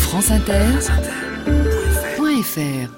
franceinter.fr.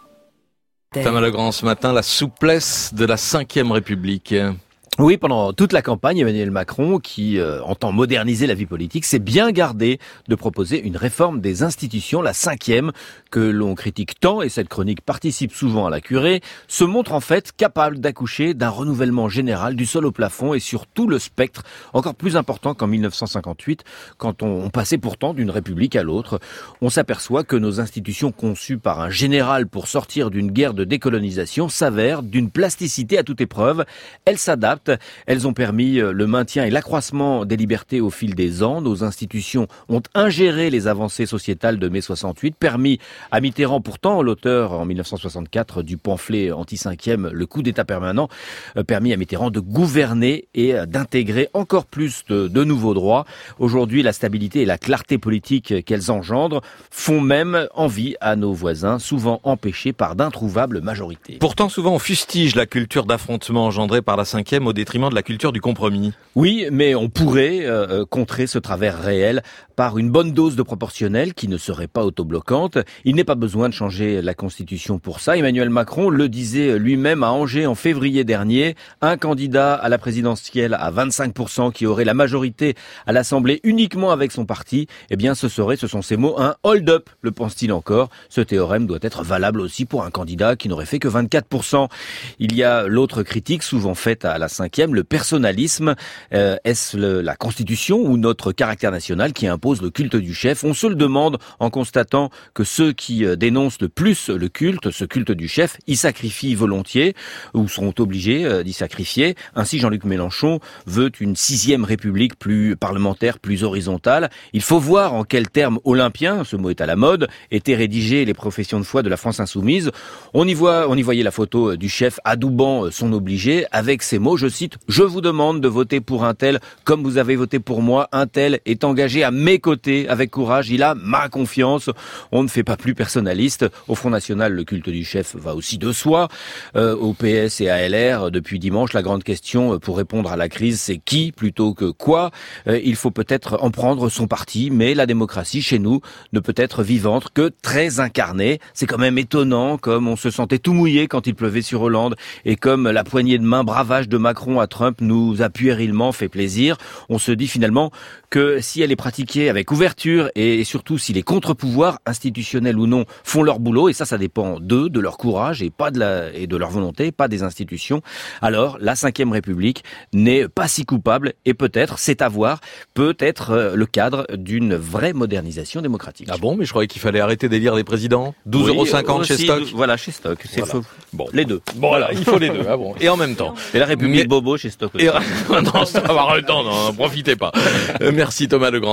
Thomas Legrand, ce matin, la souplesse de la Ve République. Oui, pendant toute la campagne, Emmanuel Macron, qui entend moderniser la vie politique, s'est bien gardé de proposer une réforme des institutions, la 5e, que l'on critique tant, et cette chronique participe souvent à la curée, se montre en fait capable d'accoucher d'un renouvellement général du sol au plafond et sur tout le spectre, encore plus important qu'en 1958, quand on passait pourtant d'une république à l'autre. On s'aperçoit que nos institutions conçues par un général pour sortir d'une guerre de décolonisation s'avèrent d'une plasticité à toute épreuve. Elles s'adaptent. Elles ont permis le maintien et l'accroissement des libertés au fil des ans. Nos institutions ont ingéré les avancées sociétales de mai 68, permis à Mitterrand, pourtant l'auteur en 1964 du pamphlet anti-5e, le coup d'État permanent, permis à Mitterrand de gouverner et d'intégrer encore plus de nouveaux droits. Aujourd'hui, la stabilité et la clarté politique qu'elles engendrent font même envie à nos voisins, souvent empêchés par d'introuvables majorités. Pourtant, souvent, on fustige la culture d'affrontement engendrée par la 5e au détriment de la culture du compromis. Oui, mais on pourrait contrer ce travers réel par une bonne dose de proportionnel qui ne serait pas autobloquante. Il n'est pas besoin de changer la Constitution pour ça. Emmanuel Macron le disait lui-même à Angers en février dernier. Un candidat à la présidentielle à 25% qui aurait la majorité à l'Assemblée uniquement avec son parti, eh bien ce sont ses mots, un hold-up, le pense-t-il encore. Ce théorème doit être valable aussi pour un candidat qui n'aurait fait que 24%. Il y a l'autre critique souvent faite à la 5e, le personnalisme. Est-ce la Constitution ou notre caractère national qui impose le culte du chef? On se le demande en constatant que ceux qui dénoncent le plus le culte, ce culte du chef, y sacrifient volontiers ou sont obligés d'y sacrifier. Ainsi, Jean-Luc Mélenchon veut une 6e République plus parlementaire, plus horizontale. Il faut voir en quels termes olympiens, ce mot est à la mode, étaient rédigées les professions de foi de la France insoumise. On y voyait la photo du chef adoubant son obligé avec ces mots, je cite, « Je vous demande de voter pour un tel comme vous avez voté pour moi. Un tel est engagé à mes côtés avec courage. Il a ma confiance. » On ne fait pas plus personnaliste. Au Front National, le culte du chef va aussi de soi. Au PS et à LR, depuis dimanche, la grande question pour répondre à la crise, c'est qui plutôt que quoi. Il faut peut-être en prendre son parti, mais la démocratie chez nous ne peut être vivante que très incarnée. C'est quand même étonnant, comme on se sentait tout mouillé quand il pleuvait sur Hollande et comme la poignée de main bravage de Macron à Trump nous a puérilement fait plaisir. On se dit finalement que si elle est pratiquée avec ouverture et surtout si les contre-pouvoirs, institutionnels ou non, font leur boulot, et ça dépend d'eux, de leur courage et de leur volonté, pas des institutions, alors la 5e République n'est pas si coupable et peut-être, c'est à voir, peut être le cadre d'une vraie modernisation démocratique. Ah bon, mais je croyais qu'il fallait arrêter d'élire les présidents. 12,50 € chez Stock. Voilà, chez Stock. C'est faux. Bon. Les deux. Bon, voilà, il faut les deux. Ah bon. Et en même temps. Et la République Bobo chez Stock aussi. Non, ça va avoir le temps, n'en profitez pas. Merci Thomas Legrand.